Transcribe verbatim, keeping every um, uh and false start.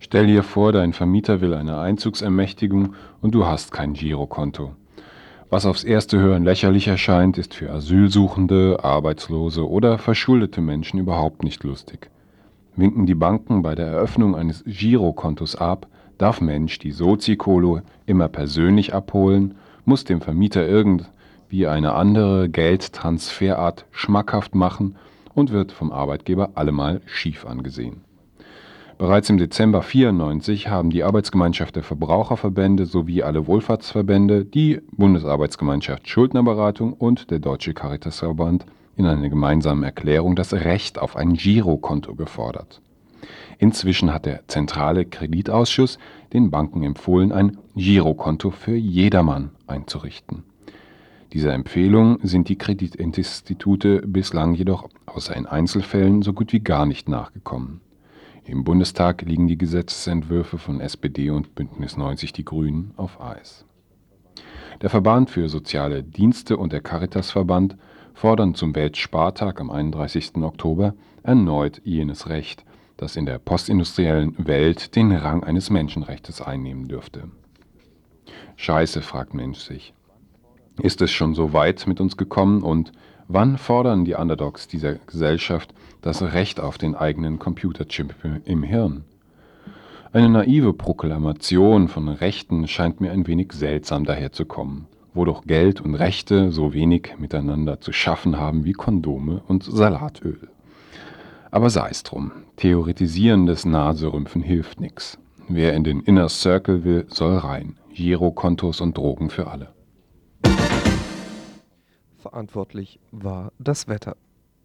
Stell dir vor, dein Vermieter will eine Einzugsermächtigung und du hast kein Girokonto. Was aufs erste Hören lächerlich erscheint, ist für Asylsuchende, Arbeitslose oder verschuldete Menschen überhaupt nicht lustig. Winken die Banken bei der Eröffnung eines Girokontos ab, darf Mensch die Sozi-Kohle immer persönlich abholen, muss dem Vermieter irgendwie eine andere Geldtransferart schmackhaft machen und wird vom Arbeitgeber allemal schief angesehen. Bereits im Dezember vierundneunzig haben die Arbeitsgemeinschaft der Verbraucherverbände sowie alle Wohlfahrtsverbände, die Bundesarbeitsgemeinschaft Schuldnerberatung und der Deutsche Caritasverband in einer gemeinsamen Erklärung das Recht auf ein Girokonto gefordert. Inzwischen hat der Zentrale Kreditausschuss den Banken empfohlen, ein Girokonto für jedermann einzurichten. Dieser Empfehlung sind die Kreditinstitute bislang jedoch außer in Einzelfällen so gut wie gar nicht nachgekommen. Im Bundestag liegen die Gesetzesentwürfe von S P D und Bündnis neunzig Die Grünen auf Eis. Der Verband für Soziale Dienste und der Caritasverband fordern zum Weltspartag am einunddreißigsten Oktober erneut jenes Recht, das in der postindustriellen Welt den Rang eines Menschenrechtes einnehmen dürfte. Scheiße, fragt Mensch sich. Ist es schon so weit mit uns gekommen und wann fordern die Underdogs dieser Gesellschaft das Recht auf den eigenen Computerchip im Hirn? Eine naive Proklamation von Rechten scheint mir ein wenig seltsam daherzukommen, wo doch Geld und Rechte so wenig miteinander zu schaffen haben wie Kondome und Salatöl. Aber sei es drum, theoretisierendes Naserümpfen hilft nix. Wer in den Inner Circle will, soll rein. Girokontos und Drogen für alle. Verantwortlich war das Wetter.